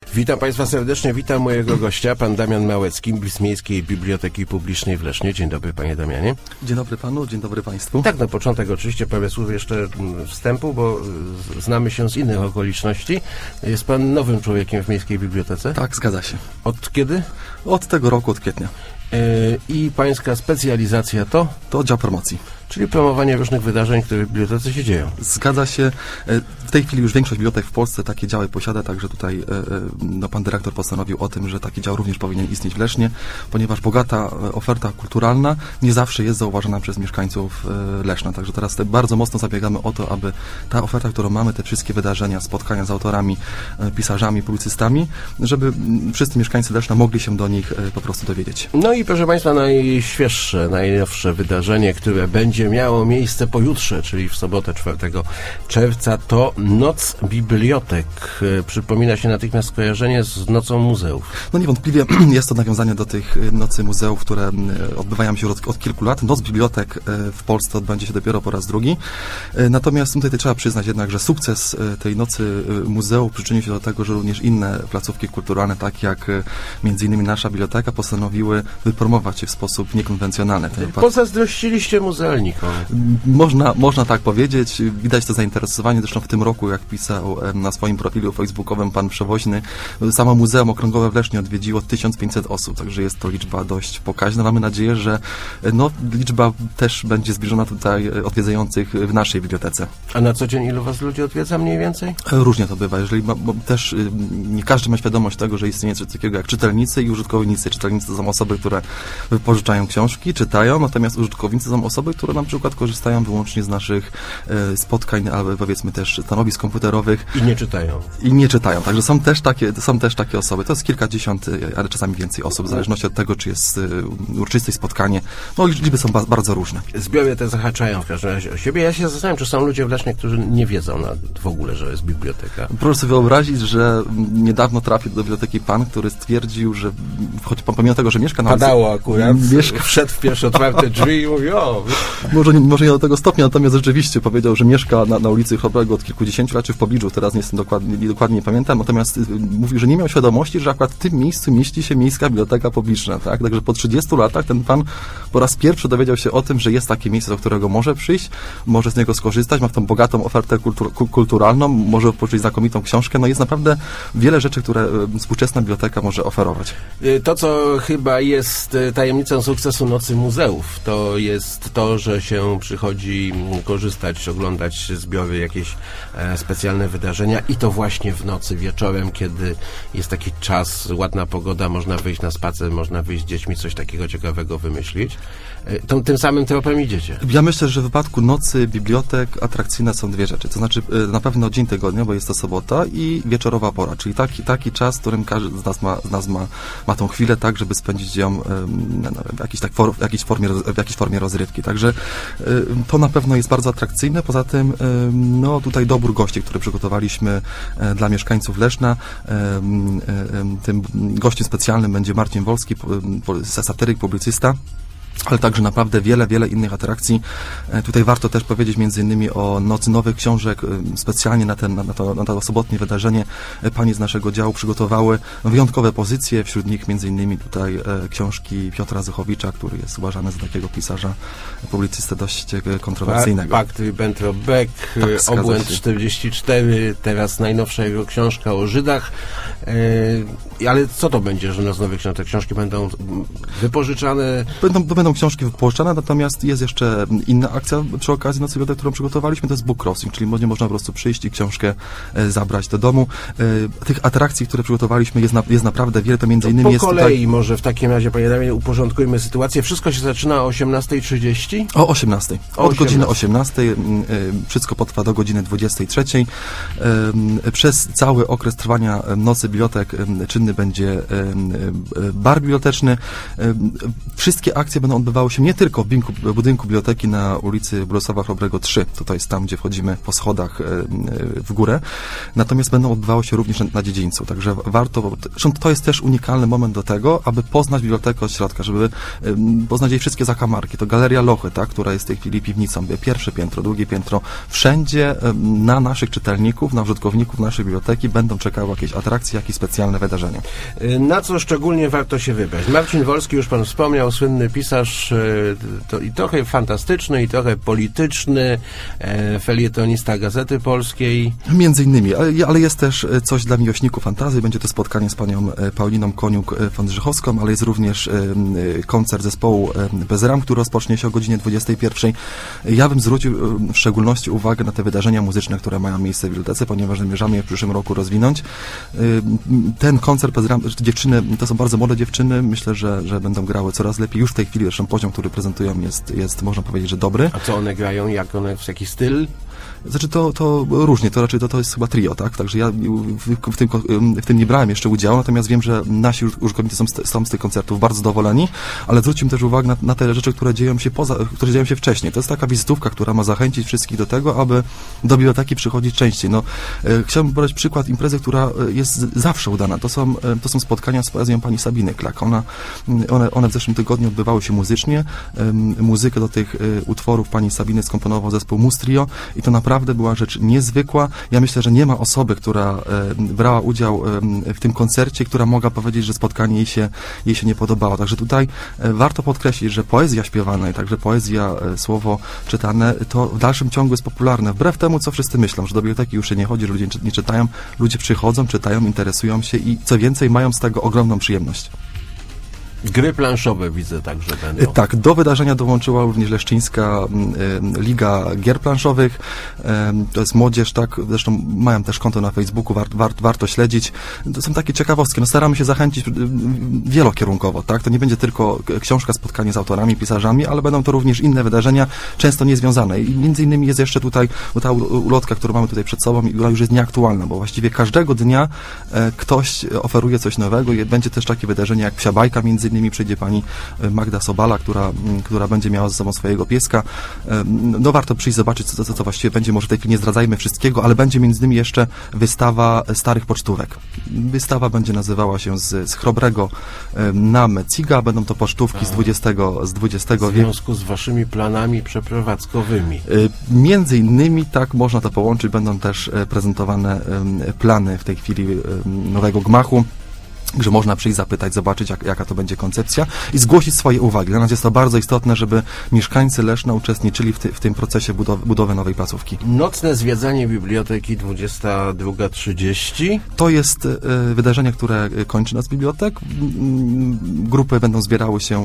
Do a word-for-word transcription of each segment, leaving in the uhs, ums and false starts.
Witam Państwa serdecznie, witam mojego gościa, pan Damian Małecki z Miejskiej Biblioteki Publicznej w Lesznie. Dzień dobry, panie Damianie. Dzień dobry panu, dzień dobry państwu. Tak, na początek oczywiście parę słów jeszcze wstępu, bo znamy się z innych okoliczności. Jest pan nowym człowiekiem w Miejskiej Bibliotece? Tak, zgadza się. Od kiedy? Od tego roku, od kwietnia. Yy, I pańska specjalizacja to? To oddział promocji. Czyli promowanie różnych wydarzeń, które w bibliotece się dzieją. Zgadza się. W tej chwili już większość bibliotek w Polsce takie działy posiada, także tutaj no, pan dyrektor postanowił o tym, że taki dział również powinien istnieć w Lesznie, ponieważ bogata oferta kulturalna nie zawsze jest zauważana przez mieszkańców Leszna. Także teraz bardzo mocno zabiegamy o to, aby ta oferta, którą mamy, te wszystkie wydarzenia, spotkania z autorami, pisarzami, publicystami, żeby wszyscy mieszkańcy Leszna mogli się do nich po prostu dowiedzieć. No i proszę Państwa, najświeższe, najnowsze wydarzenie, które będzie miało miejsce pojutrze, czyli w sobotę czwartego czerwca, to Noc Bibliotek. Przypomina się natychmiast skojarzenie z Nocą Muzeów. No niewątpliwie jest to nawiązanie do tych Nocy Muzeów, które odbywają się od, od kilku lat. Noc Bibliotek w Polsce odbędzie się dopiero po raz drugi. Natomiast tutaj trzeba przyznać jednak, że sukces tej Nocy Muzeów przyczynił się do tego, że również inne placówki kulturalne, tak jak między innymi nasza biblioteka, postanowiły wypromować się w sposób niekonwencjonalny. Pozazdrościliście muzealnikom. Można, można tak powiedzieć. Widać to zainteresowanie. Zresztą w tym roku, jak pisał na swoim profilu facebookowym pan Przewoźny, samo Muzeum Okręgowe w Lesznie odwiedziło tysiąc pięćset osób, także jest to liczba dość pokaźna. Mamy nadzieję, że no, liczba też będzie zbliżona tutaj odwiedzających w naszej bibliotece. A na co dzień ilu was ludzi odwiedza mniej więcej? Różnie to bywa. Jeżeli ma, bo też nie każdy ma świadomość tego, że istnieje coś takiego jak czytelnicy i użytkownicy. Czytelnicy to są osoby, które wypożyczają książki, czytają, natomiast użytkownicy są osoby, które na przykład korzystają wyłącznie z naszych e, spotkań, albo powiedzmy też stanowisk komputerowych. I nie czytają. I nie czytają. Także są też takie, są też takie osoby. To jest kilkadziesiąt, ale czasami więcej osób, w zależności od tego, czy jest e, uroczyste spotkanie. No liczby są ba bardzo różne. Zbiory te zahaczają w każdym razie o siebie. Ja się zastanawiam, czy są ludzie w Lesznie, którzy nie wiedzą na, w ogóle, że jest biblioteka. Proszę sobie wyobrazić, że niedawno trafił do biblioteki pan, który stwierdził, że choć pomimo tego, że mieszka na ulicy... Padało akurat. Mieszka... Wszedł w pierwsze otwarte drzwi i mówi, o... Może nie, może nie do tego stopnia, natomiast rzeczywiście powiedział, że mieszka na, na ulicy Chrobrego od kilkudziesięciu lat, czy w pobliżu, teraz nie jestem dokładnie, nie, dokładnie nie pamiętam, natomiast y, mówił, że nie miał świadomości, że akurat w tym miejscu mieści się Miejska Biblioteka Publiczna, tak? Także po trzydziestu latach ten pan po raz pierwszy dowiedział się o tym, że jest takie miejsce, do którego może przyjść, może z niego skorzystać, ma w tą bogatą ofertę kultur, kulturalną, może poczuć znakomitą książkę, no jest naprawdę wiele rzeczy, które y, współczesna biblioteka może oferować. To, co chyba jest tajemnicą sukcesu Nocy Muzeów, to jest to, że się przychodzi korzystać, oglądać zbiory, jakieś e, specjalne wydarzenia i to właśnie w nocy, wieczorem, kiedy jest taki czas, ładna pogoda, można wyjść na spacer, można wyjść z dziećmi, coś takiego ciekawego wymyślić. E, to, tym samym tropem idziecie. Ja myślę, że w wypadku nocy bibliotek atrakcyjne są dwie rzeczy. To znaczy e, na pewno dzień tygodnia, bo jest to sobota i wieczorowa pora, czyli taki, taki czas, w którym każdy z nas ma, z nas ma, ma tą chwilę tak, żeby spędzić ją e, no, w, jakiejś tak for, w, jakiejś formie, w jakiejś formie rozrywki. Także e, to na pewno jest bardzo atrakcyjne. Poza tym, no tutaj dobór gości, który przygotowaliśmy dla mieszkańców Leszna. Tym gościem specjalnym będzie Marcin Wolski, satyryk, publicysta, ale także naprawdę wiele, wiele innych atrakcji. Tutaj warto też powiedzieć między innymi o Nocy Nowych Książek. Specjalnie na, ten, na, to, na to sobotnie wydarzenie panie z naszego działu przygotowały wyjątkowe pozycje. Wśród nich między innymi tutaj książki Piotra Zychowicza, który jest uważany za takiego pisarza, publicystę dość kontrowersyjnego. Pakt Ribbentrop-Beck, tak, Obłęd czterdzieści cztery, teraz najnowsza jego książka o Żydach. E, ale co to będzie, że Noc Nowych Książek? Te książki będą wypożyczane? Będą, będą książki wypożyczane, natomiast jest jeszcze inna akcja przy okazji Nocy Bibliotek, którą przygotowaliśmy, to jest book crossing, czyli nie można po prostu przyjść i książkę e, zabrać do domu. E, tych atrakcji, które przygotowaliśmy jest, na, jest naprawdę wiele, to między to innymi po jest... Po kolei tutaj... może w takim razie, panie Damianie, uporządkujmy sytuację. Wszystko się zaczyna o osiemnastej trzydzieści? O osiemnastej. Od godziny osiemnastej. E, wszystko potrwa do godziny dwudziestej trzeciej. E, przez cały okres trwania Nocy Bibliotek e, czynny będzie e, bar biblioteczny. E, wszystkie akcje będą będą odbywały się nie tylko w budynku, budynku biblioteki na ulicy Bolesława Chrobrego trzy, to jest tam, gdzie wchodzimy po schodach w górę, natomiast będą odbywały się również na dziedzińcu, także warto, zresztą to jest też unikalny moment do tego, aby poznać bibliotekę od środka, żeby poznać jej wszystkie zakamarki. To Galeria Lochy, tak, która jest w tej chwili piwnicą, pierwsze piętro, drugie piętro, wszędzie na naszych czytelników, na użytkowników naszej biblioteki będą czekały jakieś atrakcje, jakieś specjalne wydarzenia. Na co szczególnie warto się wybrać? Marcin Wolski, już pan wspomniał, słynny pisarz, to i trochę fantastyczny, i trochę polityczny, felietonista Gazety Polskiej. Między innymi, ale, ale jest też coś dla miłośników fantazji. Będzie to spotkanie z panią Pauliną Koniuk-Fandrzychowską, ale jest również koncert zespołu Bez Ram, który rozpocznie się o godzinie dwudziestej pierwszej. Ja bym zwrócił w szczególności uwagę na te wydarzenia muzyczne, które mają miejsce w bibliotece, ponieważ zamierzamy je w przyszłym roku rozwinąć. Ten koncert Bez Ram, dziewczyny, to są bardzo młode dziewczyny, myślę, że, że będą grały coraz lepiej. Już w tej chwili zresztą poziom, który prezentują jest, jest można powiedzieć, że dobry. A co one grają? Jak one, w jaki styl? Znaczy to, to różnie, to raczej to, to jest chyba trio, tak? Także ja w, w, tym, w tym nie brałem jeszcze udziału, natomiast wiem, że nasi użytkownicy są, są z tych koncertów bardzo zadowoleni, ale zwróćmy też uwagę na, na te rzeczy, które dzieją się poza, które dzieją się wcześniej. To jest taka wizytówka, która ma zachęcić wszystkich do tego, aby do biblioteki przychodzić częściej. No, e, chciałbym podać przykład imprezy, która jest zawsze udana. To są, e, to są spotkania z poezją pani Sabiny Klak. Ona, one, one w zeszłym tygodniu odbywały się muzycznie. E, muzykę do tych e, utworów pani Sabiny skomponował zespół Mustrio i to naprawdę Naprawdę była rzecz niezwykła. Ja myślę, że nie ma osoby, która e, brała udział e, w tym koncercie, która mogła powiedzieć, że spotkanie jej się, jej się nie podobało. Także tutaj e, warto podkreślić, że poezja śpiewana i także poezja, e, słowo czytane, to w dalszym ciągu jest popularne. Wbrew temu, co wszyscy myślą, że do biblioteki już się nie chodzi, że ludzie nie czytają. Ludzie przychodzą, czytają, interesują się i co więcej, mają z tego ogromną przyjemność. Gry planszowe widzę także będą. Tak, do wydarzenia dołączyła również Leszczyńska y, Liga Gier Planszowych. Y, to jest młodzież, tak, zresztą mają też konto na Facebooku, war, war, warto śledzić. To są takie ciekawostki. No, staramy się zachęcić y, wielokierunkowo, tak? To nie będzie tylko książka, spotkanie z autorami, pisarzami, ale będą to również inne wydarzenia, często niezwiązane. I między innymi jest jeszcze tutaj ta ulotka, którą mamy tutaj przed sobą i która już jest nieaktualna, bo właściwie każdego dnia e, ktoś oferuje coś nowego i będzie też takie wydarzenie jak Psia Bajka, między innymi przyjdzie pani Magda Sobala, która, która będzie miała ze sobą swojego pieska. No warto przyjść zobaczyć, co, co, co właściwie będzie. Może w tej chwili nie zdradzajmy wszystkiego, ale będzie między innymi jeszcze wystawa starych pocztówek. Wystawa będzie nazywała się z, z Chrobrego na Meciga. Będą to pocztówki z dwudziestego z dwudziestego wieku. W związku z waszymi planami przeprowadzkowymi. Między innymi, tak, można to połączyć. Będą też prezentowane plany w tej chwili nowego gmachu, że można przyjść, zapytać, zobaczyć, jak, jaka to będzie koncepcja i zgłosić swoje uwagi. Dla nas jest to bardzo istotne, żeby mieszkańcy Leszna uczestniczyli w, ty, w tym procesie budowy, budowy nowej placówki. Nocne zwiedzanie biblioteki dwudziesta druga trzydzieści. To jest y, wydarzenie, które kończy nas bibliotek. Grupy będą zbierały się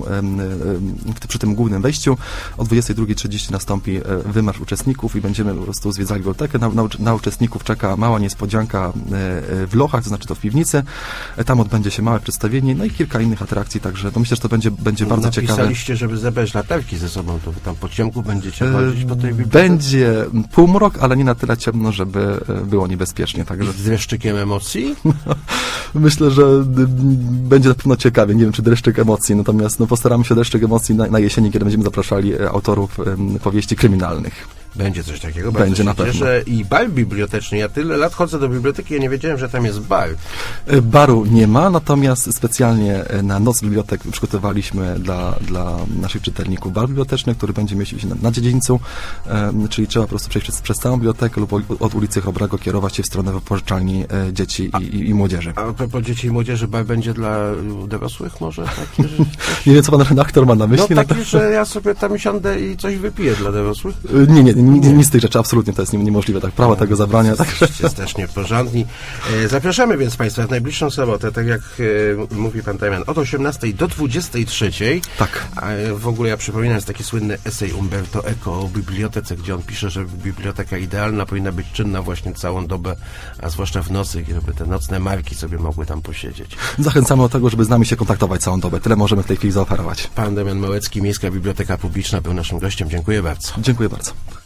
y, y, przy tym głównym wejściu. O dwudziestej drugiej trzydzieści nastąpi y, wymarsz uczestników i będziemy po prostu zwiedzali bibliotekę. Na, na, na uczestników czeka mała niespodzianka y, y, w Lochach, to znaczy to w piwnicy. Tam odbędzie się małe przedstawienie, no i kilka innych atrakcji, także to myślę, że to będzie, będzie bardzo ciekawe. Napisaliście, żeby zabrać latarki ze sobą, to wy tam po ciemku będziecie chodzić po tej bibliotece? Będzie półmrok, ale nie na tyle ciemno, żeby było niebezpiecznie. Także... Z dreszczykiem emocji? Myślę, że będzie na pewno ciekawie, nie wiem, czy dreszczyk emocji, natomiast no, postaramy się dreszczyk emocji na, na jesieni, kiedy będziemy zapraszali autorów um, powieści kryminalnych. Będzie coś takiego, będzie na pewno. Cieszę. I bar biblioteczny. Ja tyle lat chodzę do biblioteki, ja nie wiedziałem, że tam jest bar. Baru nie ma, natomiast specjalnie na Noc Bibliotek przygotowaliśmy dla, dla naszych czytelników bar biblioteczny, który będzie mieścił się na, na dziedzińcu, um, czyli trzeba po prostu przejść przez, przez całą bibliotekę lub od ulicy Chrobrego kierować się w stronę wypożyczalni e, dzieci i, i, i młodzieży. A propos dzieci i młodzieży, bar będzie dla dorosłych może? Taki, że... Nie wiem, co pan redaktor ma na myśli. No taki, że ja sobie tam siądę i coś wypiję dla dorosłych? Nie, nie, nie. Nie, nic z tych rzeczy, absolutnie to jest niemożliwe, tak, prawa no, tego zabrania. Tak. Jest też nieporządni. E, zapraszamy więc Państwa w najbliższą sobotę, tak jak e, mówi Pan Damian, od osiemnastej do dwudziestej trzeciej. Tak. A, e, w ogóle ja przypominam, jest taki słynny esej Umberto Eco o bibliotece, gdzie on pisze, że biblioteka idealna powinna być czynna właśnie całą dobę, a zwłaszcza w nocy, żeby te nocne marki sobie mogły tam posiedzieć. Zachęcamy do tego, żeby z nami się kontaktować całą dobę. Tyle możemy w tej chwili zaoferować. Pan Damian Małecki, Miejska Biblioteka Publiczna, był naszym gościem. Dziękuję bardzo. Dziękuję bardzo.